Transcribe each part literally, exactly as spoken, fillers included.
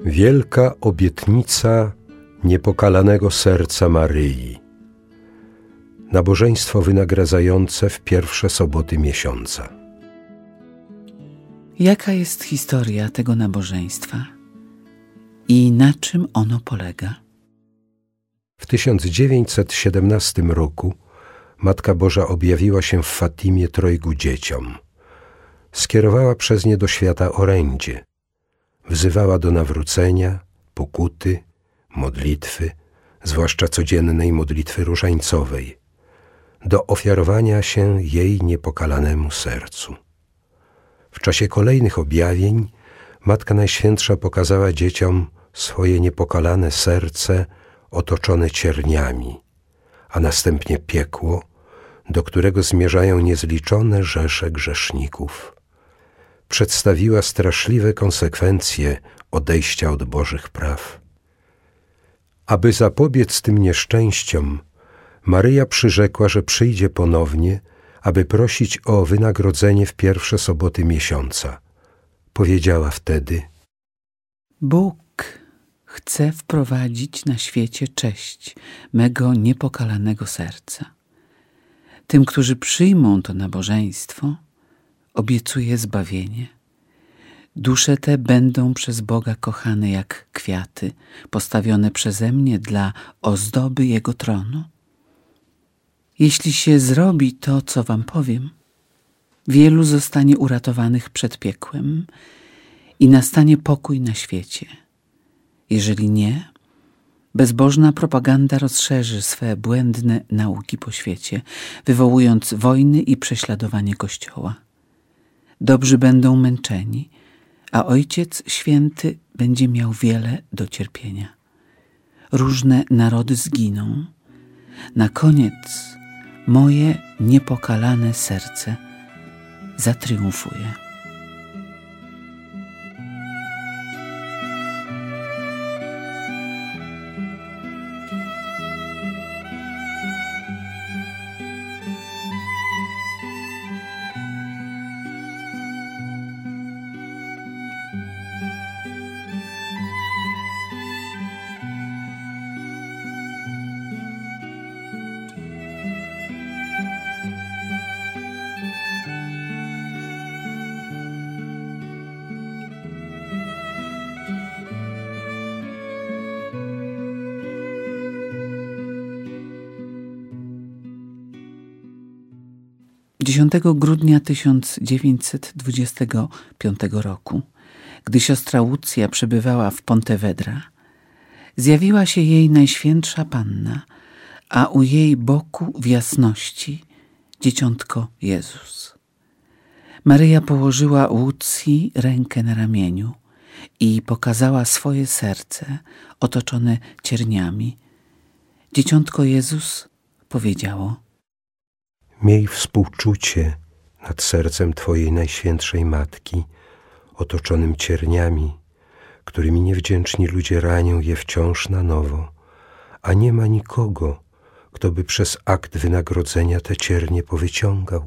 Wielka obietnica niepokalanego serca Maryi. Nabożeństwo wynagradzające w pierwsze soboty miesiąca. Jaka jest historia tego nabożeństwa i na czym ono polega? W tysiąc dziewięćset siedemnastym roku Matka Boża objawiła się w Fatimie trojgu dzieciom. Skierowała przez nie do świata orędzie. Wzywała do nawrócenia, pokuty, modlitwy, zwłaszcza codziennej modlitwy różańcowej, do ofiarowania się jej niepokalanemu sercu. W czasie kolejnych objawień Matka Najświętsza pokazała dzieciom swoje niepokalane serce otoczone cierniami, a następnie piekło, do którego zmierzają niezliczone rzesze grzeszników. Przedstawiła straszliwe konsekwencje odejścia od Bożych praw. Aby zapobiec tym nieszczęściom, Maryja przyrzekła, że przyjdzie ponownie, aby prosić o wynagrodzenie w pierwsze soboty miesiąca. Powiedziała wtedy: Bóg chce wprowadzić na świecie cześć mego niepokalanego serca. Tym, którzy przyjmą to nabożeństwo, obiecuję zbawienie. Dusze te będą przez Boga kochane jak kwiaty, postawione przeze mnie dla ozdoby Jego tronu. Jeśli się zrobi to, co wam powiem, wielu zostanie uratowanych przed piekłem i nastanie pokój na świecie. Jeżeli nie, bezbożna propaganda rozszerzy swe błędne nauki po świecie, wywołując wojny i prześladowanie Kościoła. Dobrzy będą męczeni, a Ojciec Święty będzie miał wiele do cierpienia. Różne narody zginą. Na koniec moje niepokalane serce zatriumfuje. dziesiątego grudnia tysiąc dziewięćset dwudziestego piątego roku, gdy siostra Łucja przebywała w Pontevedra, zjawiła się jej Najświętsza Panna, a u jej boku w jasności Dzieciątko Jezus. Maryja położyła Łucji rękę na ramieniu i pokazała swoje serce otoczone cierniami. Dzieciątko Jezus powiedziało: Miej współczucie nad sercem Twojej Najświętszej Matki, otoczonym cierniami, którymi niewdzięczni ludzie ranią je wciąż na nowo, a nie ma nikogo, kto by przez akt wynagrodzenia te ciernie powyciągał.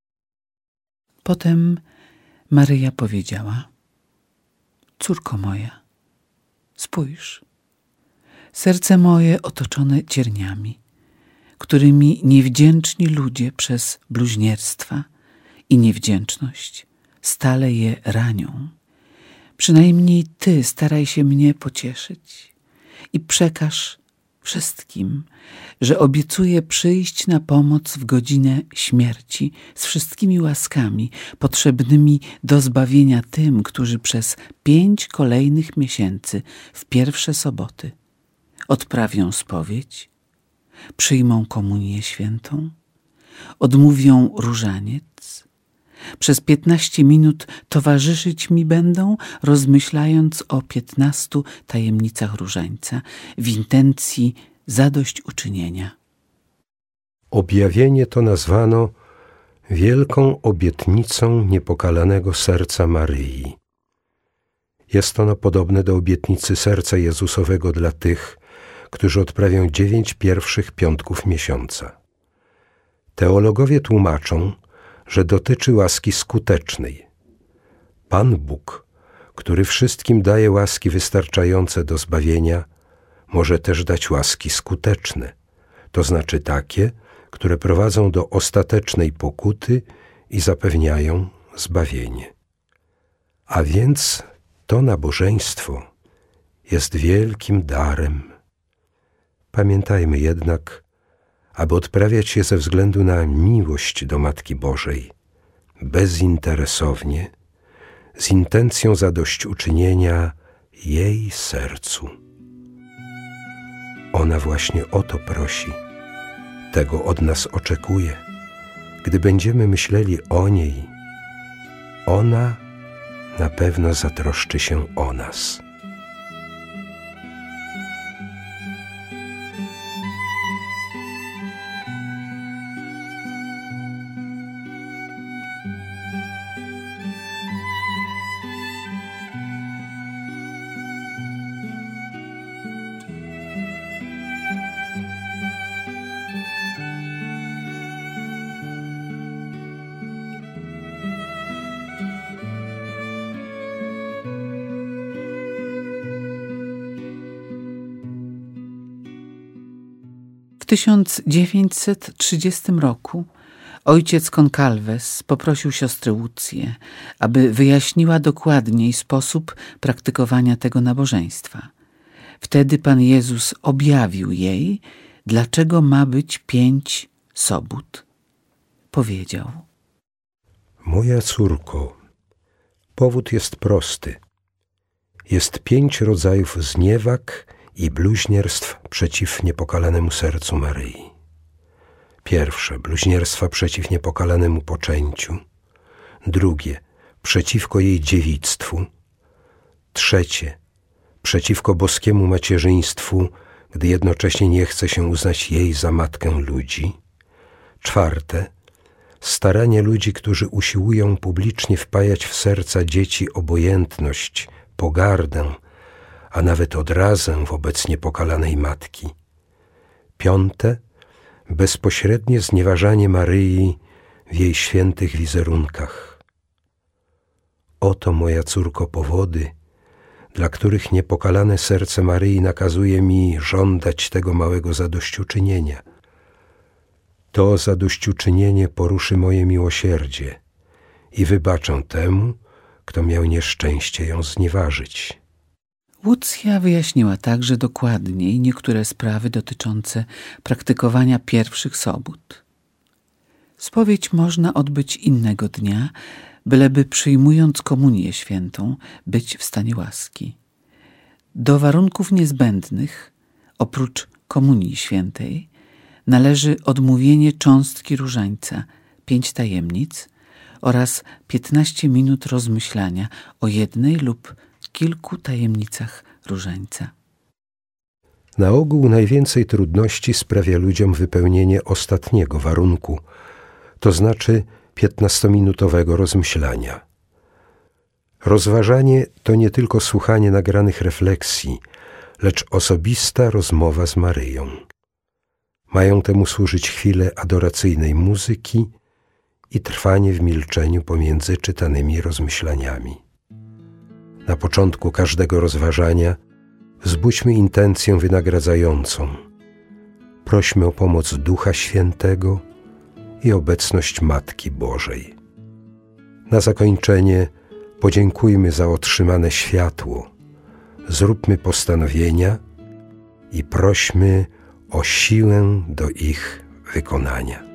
Potem Maryja powiedziała: Córko moja, spójrz, serce moje otoczone cierniami, którymi niewdzięczni ludzie przez bluźnierstwa i niewdzięczność stale je ranią. Przynajmniej Ty staraj się mnie pocieszyć i przekaż wszystkim, że obiecuję przyjść na pomoc w godzinę śmierci z wszystkimi łaskami potrzebnymi do zbawienia tym, którzy przez pięć kolejnych miesięcy w pierwsze soboty odprawią spowiedź, przyjmą komunię świętą, odmówią różaniec, przez piętnaście minut towarzyszyć mi będą, rozmyślając o piętnastu tajemnicach różańca w intencji zadośćuczynienia. Objawienie to nazwano wielką obietnicą niepokalanego serca Maryi. Jest ono podobne do obietnicy serca Jezusowego dla tych, którzy odprawią dziewięć pierwszych piątków miesiąca. Teologowie tłumaczą, że dotyczy łaski skutecznej. Pan Bóg, który wszystkim daje łaski wystarczające do zbawienia, może też dać łaski skuteczne, to znaczy takie, które prowadzą do ostatecznej pokuty i zapewniają zbawienie. A więc to nabożeństwo jest wielkim darem. Pamiętajmy jednak, aby odprawiać je ze względu na miłość do Matki Bożej, bezinteresownie, z intencją zadośćuczynienia jej sercu. Ona właśnie o to prosi, tego od nas oczekuje. Gdy będziemy myśleli o niej, ona na pewno zatroszczy się o nas. W tysiąc dziewięćset trzydziestym roku ojciec Goncalves poprosił siostrę Łucję, aby wyjaśniła dokładniej sposób praktykowania tego nabożeństwa. Wtedy Pan Jezus objawił jej, dlaczego ma być pięć sobót. Powiedział: Moja córko, powód jest prosty. Jest pięć rodzajów zniewag i bluźnierstw przeciw niepokalanemu sercu Maryi. Pierwsze, bluźnierstwa przeciw niepokalanemu poczęciu. Drugie, przeciwko jej dziewictwu. Trzecie, przeciwko boskiemu macierzyństwu, gdy jednocześnie nie chce się uznać jej za matkę ludzi. Czwarte, staranie ludzi, którzy usiłują publicznie wpajać w serca dzieci obojętność, pogardę, a nawet odrazę wobec niepokalanej matki. Piąte, bezpośrednie znieważanie Maryi w jej świętych wizerunkach. Oto, moja córko, powody, dla których niepokalane serce Maryi nakazuje mi żądać tego małego zadośćuczynienia. To zadośćuczynienie poruszy moje miłosierdzie i wybaczę temu, kto miał nieszczęście ją znieważyć. Łucja wyjaśniła także dokładniej niektóre sprawy dotyczące praktykowania pierwszych sobót. Spowiedź można odbyć innego dnia, byleby przyjmując komunię świętą być w stanie łaski. Do warunków niezbędnych, oprócz komunii świętej, należy odmówienie cząstki różańca, pięć tajemnic oraz piętnaście minut rozmyślania o jednej lub kilku tajemnicach różańca. Na ogół najwięcej trudności sprawia ludziom wypełnienie ostatniego warunku, to znaczy piętnastominutowego rozmyślania. Rozważanie to nie tylko słuchanie nagranych refleksji, lecz osobista rozmowa z Maryją. Mają temu służyć chwile adoracyjnej muzyki i trwanie w milczeniu pomiędzy czytanymi rozmyślaniami. Na początku każdego rozważania wzbudźmy intencję wynagradzającą. Prośmy o pomoc Ducha Świętego i obecność Matki Bożej. Na zakończenie podziękujmy za otrzymane światło, zróbmy postanowienia i prośmy o siłę do ich wykonania.